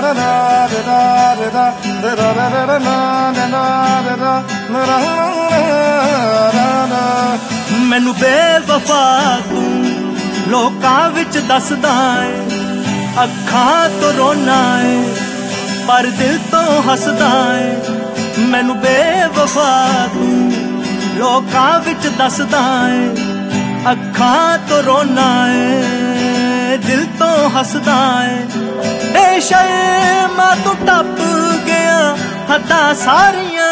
मैनू बेवफा तू लोकां विच दसदा है, अखां तो रोना है पर दिल तो हसदा है। मैनू बेवफा तू लोकां विच दसदा है, अखां तो रोना है दिल तो हसदा है। बेशर्मा तू टप गया हद्दां सारियां,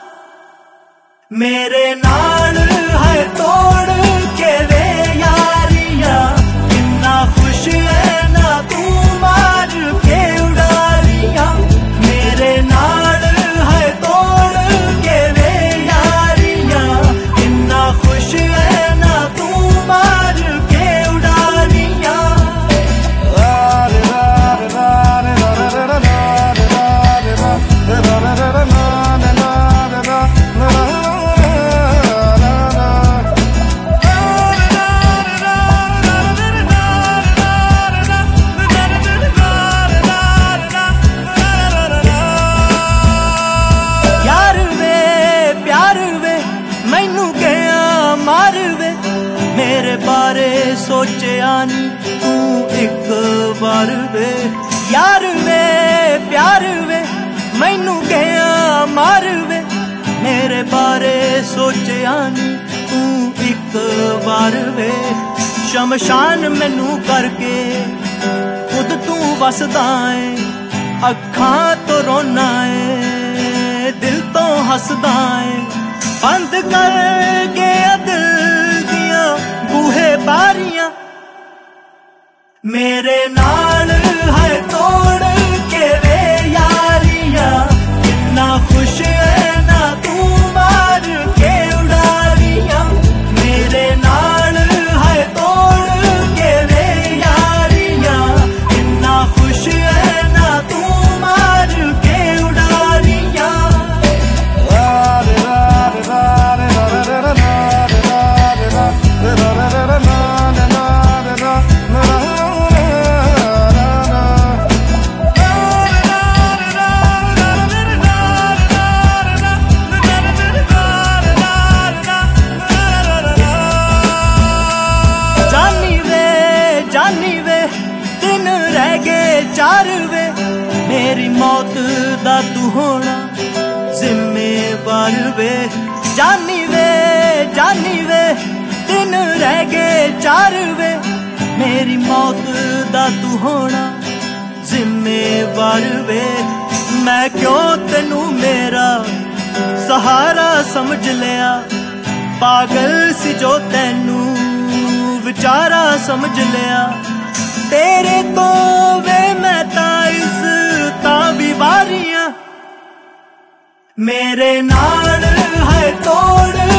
मेरे नाल है तोड़ के वे यारियां। कितना खुश है ना तू मार के उड़ारियां, मेरे नाल है तोड़ के वे यारियां। कितना खुश है ना तू मार के उड़ारियां। मेरे बारे सोचिया नी तू एक बार वे, यार वे प्यार वे मैनू गया मार वे। मेरे बारे सोचिया नी तू एक बार वे, शमशान मैनू करके खुद तू वसदा है। अखां तो रोना है दिल तो हसदा है, बंद कर गया दिल दिया बूहे बारियां। मेरे नाल है तोड़ के वे यारियां, कितना खुश है ना तू मार के उड़ारियां। मेरे नाल है तोड़ के वे यारियां, कितना खुश है ना तू मार के उड़ारियां। जानी वे दिन रह गए चार वे, मेरी मौत दा तू होना जिम्मेवार वे। जानी वे दिन रह गए चार वे, मेरी मौत दा तू होना जिम्मेवार वे। मैं क्यों तेनू मेरा सहारा समझ लिया, पागल सी जो तेनू विचारा समझ लिया। तेरे तो वे मैं इज्जता भी वारियां, मेरे नाल है तोड़